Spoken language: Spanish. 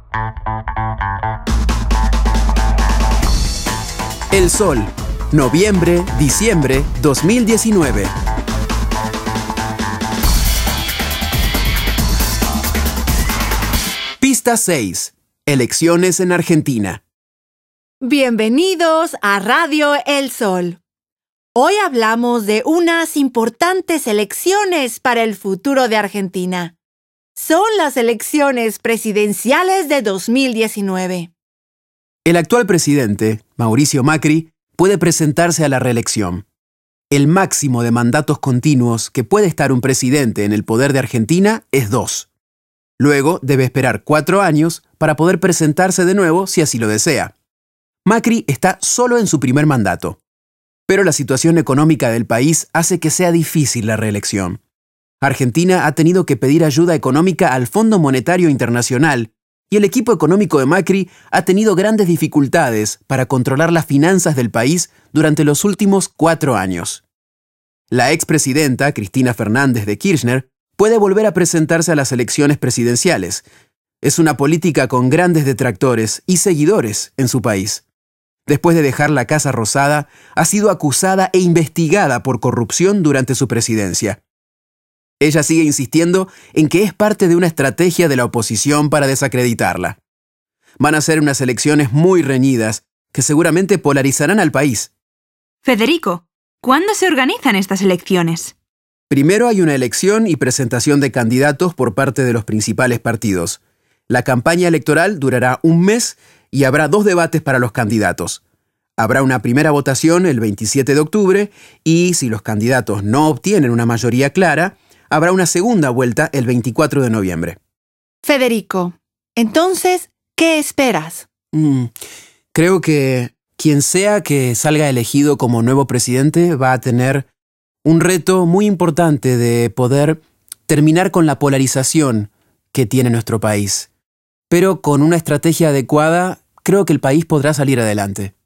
El Sol, noviembre-diciembre 2019. Pista 6. Elecciones en Argentina. Bienvenidos a Radio El Sol. Hoy hablamos de unas importantes elecciones para el futuro de Argentina. Son las elecciones presidenciales de 2019. El actual presidente, Mauricio Macri, puede presentarse a la reelección. El máximo de mandatos continuos que puede estar un presidente en el poder de Argentina es 2. Luego debe esperar 4 años para poder presentarse de nuevo si así lo desea. Macri está solo en su primer mandato. Pero la situación económica del país hace que sea difícil la reelección. Argentina ha tenido que pedir ayuda económica al Fondo Monetario Internacional y el equipo económico de Macri ha tenido grandes dificultades para controlar las finanzas del país durante los últimos 4 años. La expresidenta, Cristina Fernández de Kirchner, puede volver a presentarse a las elecciones presidenciales. Es una política con grandes detractores y seguidores en su país. Después de dejar la Casa Rosada, ha sido acusada e investigada por corrupción durante su presidencia. Ella sigue insistiendo en que es parte de una estrategia de la oposición para desacreditarla. Van a ser unas elecciones muy reñidas que seguramente polarizarán al país. Federico, ¿cuándo se organizan estas elecciones? Primero hay una elección y presentación de candidatos por parte de los principales partidos. La campaña electoral durará 1 mes y habrá 2 debates para los candidatos. Habrá una primera votación el 27 de octubre y, si los candidatos no obtienen una mayoría clara, habrá una segunda vuelta el 24 de noviembre. Federico, entonces, ¿qué esperas? Creo que quien sea que salga elegido como nuevo presidente va a tener un reto muy importante de poder terminar con la polarización que tiene nuestro país. Pero con una estrategia adecuada, creo que el país podrá salir adelante.